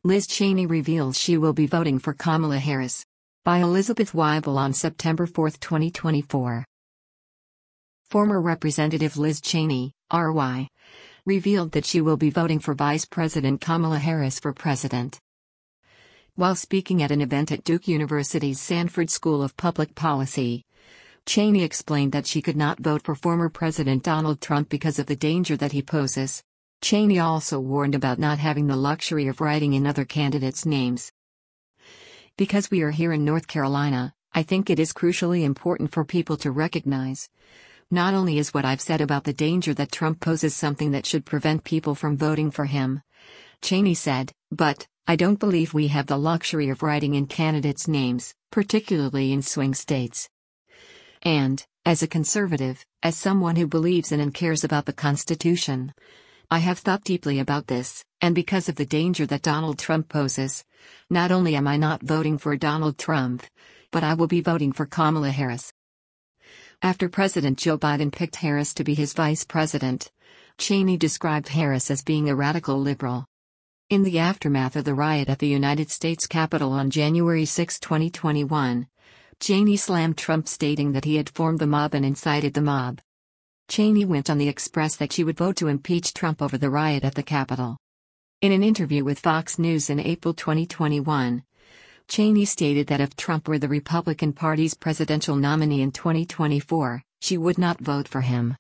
Liz Cheney reveals she will be voting for Kamala Harris. By Elizabeth Weibel on September 4, 2024. Former Representative Liz Cheney, RY, revealed that she will be voting for Vice President Kamala Harris for president. While speaking at an event at Duke University's Sanford School of Public Policy, Cheney explained that she could not vote for former President Donald Trump because of the danger that he poses. Cheney also warned about not having the luxury of writing in other candidates' names. Because we are here in North Carolina, I think it is crucially important for people to recognize, not only is what I've said about the danger that Trump poses something that should prevent people from voting for him, Cheney said, but I don't believe we have the luxury of writing in candidates' names, particularly in swing states. And, as a conservative, as someone who believes in and cares about the Constitution, I have thought deeply about this, and because of the danger that Donald Trump poses, not only am I not voting for Donald Trump, but I will be voting for Kamala Harris. After President Joe Biden picked Harris to be his vice president, Cheney described Harris as being a radical liberal. In the aftermath of the riot at the United States Capitol on January 6, 2021, Cheney slammed Trump, stating that he had formed the mob and incited the mob. Cheney went on the Express that she would vote to impeach Trump over the riot at the Capitol. In an interview with Fox News in April 2021, Cheney stated that if Trump were the Republican Party's presidential nominee in 2024, she would not vote for him.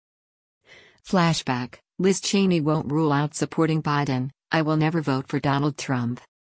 Flashback: Liz Cheney won't rule out supporting Biden. I will never vote for Donald Trump.